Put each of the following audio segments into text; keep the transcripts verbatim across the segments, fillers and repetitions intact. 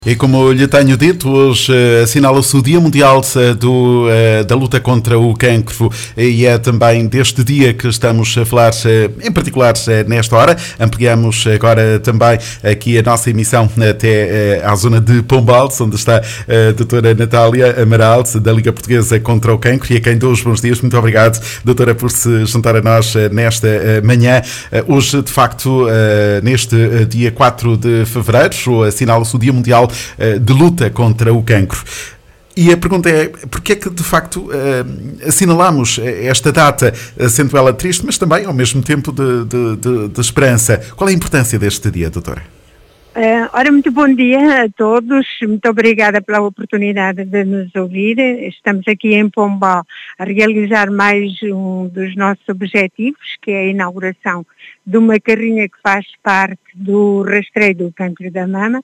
E como lhe tenho dito, hoje uh, assinala-se o Dia Mundial uh, do, uh, da luta contra o cancro e é também deste dia que estamos a falar, uh, em particular uh, nesta hora. Ampliamos agora também aqui a nossa emissão até uh, à zona de Pombal, onde está a doutora Natália Amaral, da Liga Portuguesa contra o Cancro, e a quem dou os bons dias. Muito obrigado, doutora, por se juntar a nós uh, nesta uh, manhã. Uh, hoje, de facto, uh, neste uh, dia quatro de fevereiro, assinala-se o Dia Mundial de luta contra o cancro. E a pergunta é, porquê é que de facto assinalamos esta data, sendo ela triste, mas também ao mesmo tempo de, de, de, de esperança? Qual é a importância deste dia, doutora? Uh, ora, muito bom dia a todos, muito obrigada pela oportunidade de nos ouvir. Estamos aqui em Pombal a realizar mais um dos nossos objetivos, que é a inauguração de uma carrinha que faz parte do rastreio do cancro da mama.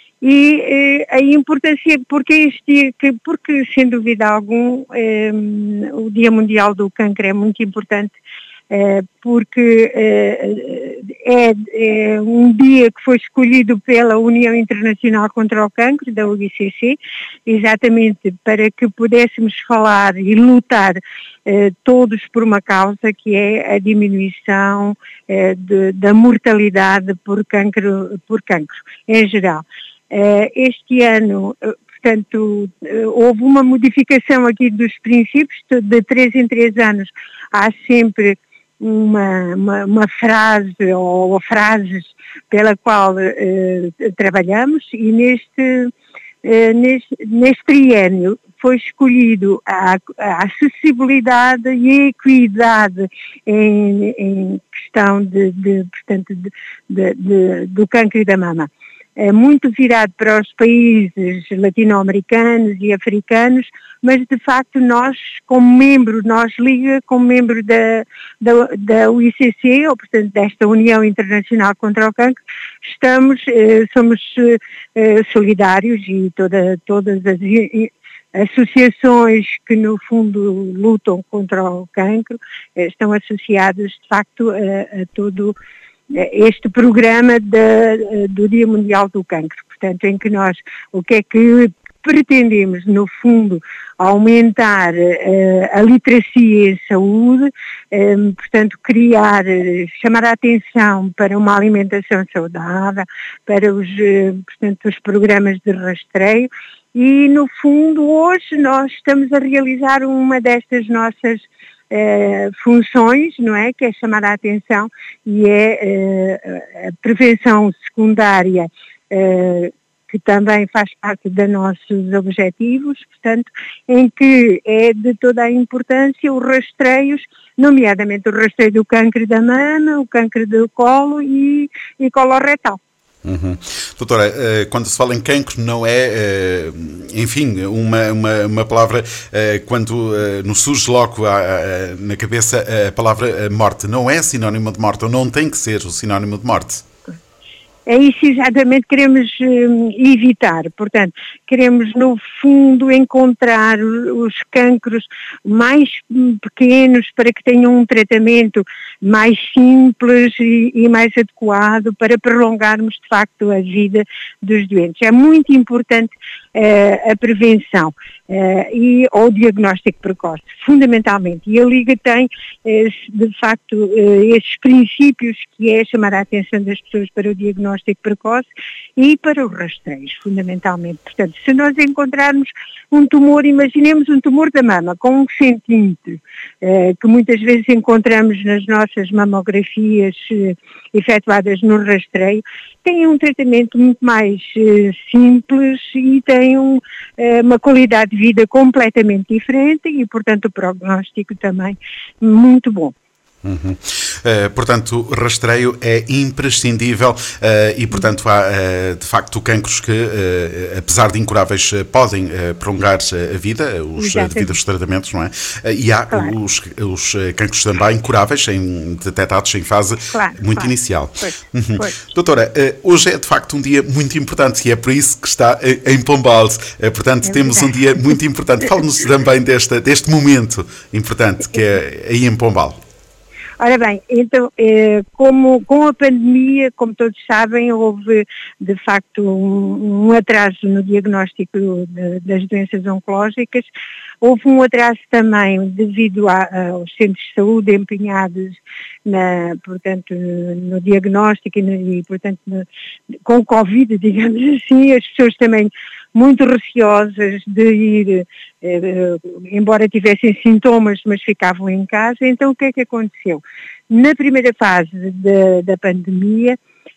E eh, a importância, porque este dia, que, porque sem dúvida algum eh, o Dia Mundial do Cancro é muito importante, eh, porque eh, é, é um dia que foi escolhido pela União Internacional contra o Cancro, da U I C C, exatamente para que pudéssemos falar e lutar eh, todos por uma causa, que é a diminuição eh, de, da mortalidade por cancro, por cancro em geral. Este ano, portanto, houve uma modificação aqui dos princípios, de três em três anos há sempre uma, uma, uma frase ou frases pela qual eh, trabalhamos, e neste, eh, neste, neste triênio foi escolhido a, a acessibilidade e a equidade em, em questão de, de, portanto, de, de, de, do cancro da mama. É muito virado para os países latino-americanos e africanos, mas de facto nós, como membro, nós Liga, como membro da, da, da U I C C, ou portanto desta União Internacional contra o Cancro, estamos, eh, somos eh, solidários, e toda, todas as associações que no fundo lutam contra o cancro eh, estão associadas de facto a, a todo este programa de, do Dia Mundial do Cancro, portanto, em que nós, o que é que pretendemos, no fundo, aumentar uh, a literacia em saúde, um, portanto, criar, chamar a atenção para uma alimentação saudável, para os, uh, portanto, os programas de rastreio, e, no fundo, hoje nós estamos a realizar uma destas nossas Uh, funções, não é? Que é chamar a atenção, e é uh, a prevenção secundária, uh, que também faz parte dos nossos objetivos, portanto, em que é de toda a importância os rastreios, nomeadamente o rastreio do cancro da mama, o cancro do colo e, e coloretal. Uhum. Doutora, quando se fala em cancro não é, enfim, uma, uma, uma palavra, quando nos surge logo na cabeça a palavra morte, não é sinónimo de morte, ou não tem que ser o sinónimo de morte? É isso exatamente que queremos um, evitar, portanto, queremos no fundo encontrar os cancros mais pequenos para que tenham um tratamento mais simples e, e mais adequado para prolongarmos de facto a vida dos doentes. É muito importante uh, a prevenção uh, e o diagnóstico precoce, fundamentalmente, e a Liga tem uh, de facto uh, esses princípios, que é chamar a atenção das pessoas para o diagnóstico precoce e para os rastreios, fundamentalmente. Portanto, se nós encontrarmos um tumor, imaginemos um tumor da mama com um centímetro, eh, que muitas vezes encontramos nas nossas mamografias eh, efetuadas no rastreio, tem um tratamento muito mais eh, simples e tem um, eh, uma qualidade de vida completamente diferente e, portanto, o prognóstico também muito bom. Uhum. Uh, portanto, o rastreio é imprescindível uh, e, portanto, há uh, de facto cancros que, uh, apesar de incuráveis, uh, podem uh, prolongar uh, a vida, os uh, devidos tratamentos, não é? Uh, e há claro. os, os cancros também curáveis, em, detectados em fase claro, muito claro. inicial. Pois, uhum. pois. Doutora, uh, hoje é de facto um dia muito importante e é por isso que está uh, em Pombal. Uh, portanto, é temos um dia muito importante. Fale-nos também desta, deste momento importante que é aí em Pombal. Ora bem, então, eh, como, com a pandemia, como todos sabem, houve de facto um, um atraso no diagnóstico de, das doenças oncológicas, houve um atraso também devido a, aos centros de saúde empenhados na, portanto, no diagnóstico e, no, e portanto, no, com o Covid, digamos assim, as pessoas também muito receosas de ir, eh, embora tivessem sintomas, mas ficavam em casa. Então o que é que aconteceu? Na primeira fase de, da pandemia,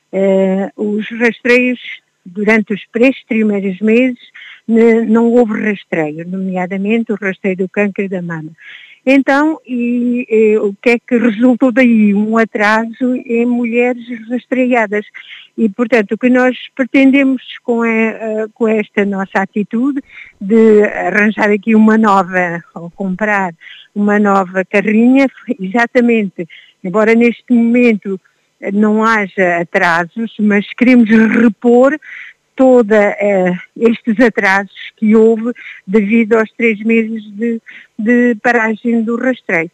eh, os rastreios, durante os três primeiros meses, ne, não houve rastreio, nomeadamente o rastreio do câncer da mama. Então, e, e, o que é que resultou daí? Um atraso em mulheres rastreadas. E, portanto, o que nós pretendemos com, a, com esta nossa atitude de arranjar aqui uma nova, ou comprar uma nova carrinha, exatamente, embora neste momento não haja atrasos, mas queremos repor todos uh, estes atrasos que houve devido aos três meses de, de paragem do rastreio.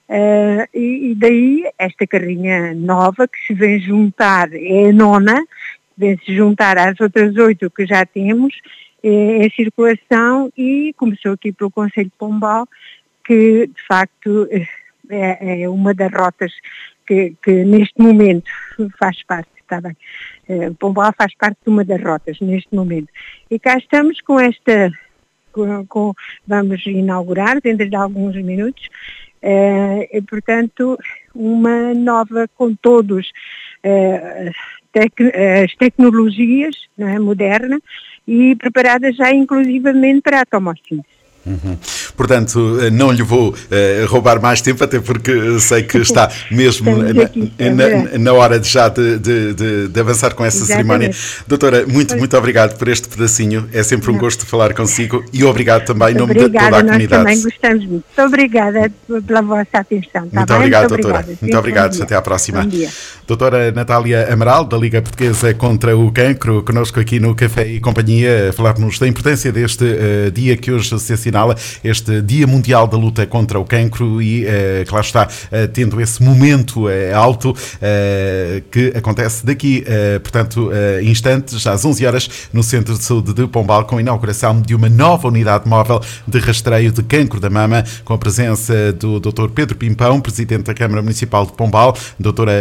Uh, e, e daí esta carrinha nova que se vem juntar, é a nona, vem-se juntar às outras oito que já temos é, em circulação, e começou aqui pelo Concelho de Pombal, que de facto é, é uma das rotas que, que neste momento faz parte, está bem. Pombal faz parte de uma das rotas neste momento. E cá estamos com esta, com, com, vamos inaugurar dentro de alguns minutos, eh, e, portanto, uma nova com todos eh, tec, as tecnologias, não é, moderna, e preparada já inclusivamente para a tomossíntese. Uhum. Portanto, não lhe vou uh, roubar mais tempo, até porque sei que está mesmo na, aqui, é na, na hora de já de, de, de, de avançar com essa Exatamente. cerimónia. Doutora, muito, muito obrigado por este pedacinho. É sempre um não. gosto falar consigo, e obrigado também em nome de toda a comunidade. Nós também gostamos muito. Muito obrigada pela vossa atenção. Tá muito bem? obrigado, muito doutora. Obrigada. Muito obrigado. Até à próxima. Bom dia. Doutora Natália Amaral, da Liga Portuguesa contra o Cancro, connosco aqui no Café e Companhia, a falar-nos da importância deste uh, dia que hoje se assinala, este Dia Mundial da Luta contra o Cancro, e, uh, claro está, uh, tendo esse momento uh, alto uh, que acontece daqui, uh, portanto, uh, instantes, às onze horas, no Centro de Saúde de Pombal, com a inauguração de uma nova unidade móvel de rastreio de cancro da mama, com a presença do doutor Pedro Pimpão, Presidente da Câmara Municipal de Pombal, doutora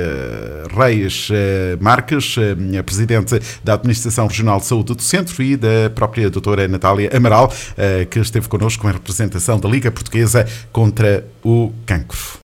Reis Marques, a Presidente da Administração Regional de Saúde do Centro, e da própria doutora Natália Amaral, que esteve connosco em representação da Liga Portuguesa contra o Cancro.